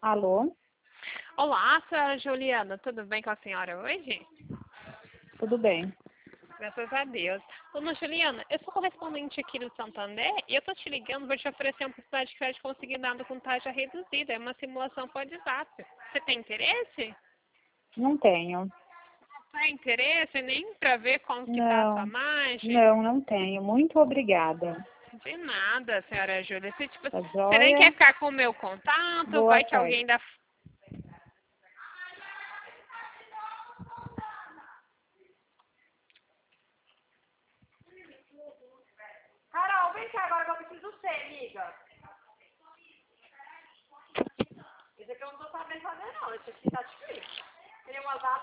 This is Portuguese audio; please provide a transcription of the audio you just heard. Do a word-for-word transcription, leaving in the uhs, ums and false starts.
Alô? Olá, senhora Juliana, tudo bem com a senhora hoje? Tudo bem. Graças a Deus. Dona Juliana, eu sou correspondente aqui do Santander e eu tô te ligando para te oferecer uma oportunidade de crédito consignado com taxa reduzida. É uma simulação por WhatsApp. Você tem interesse? Não tenho. Não tem interesse nem para ver como que tá a sua Não, margem? não, não tenho. Muito obrigada. De nada, senhora Júlia. Se, tipo, Tá você nem quer joia? ficar com o meu contato, Boa vai que tarde. alguém da... Carol, vem cá agora que eu preciso ser, amiga. Isso aqui eu não tô sabendo fazer não, isso aqui tá difícil. Tem umas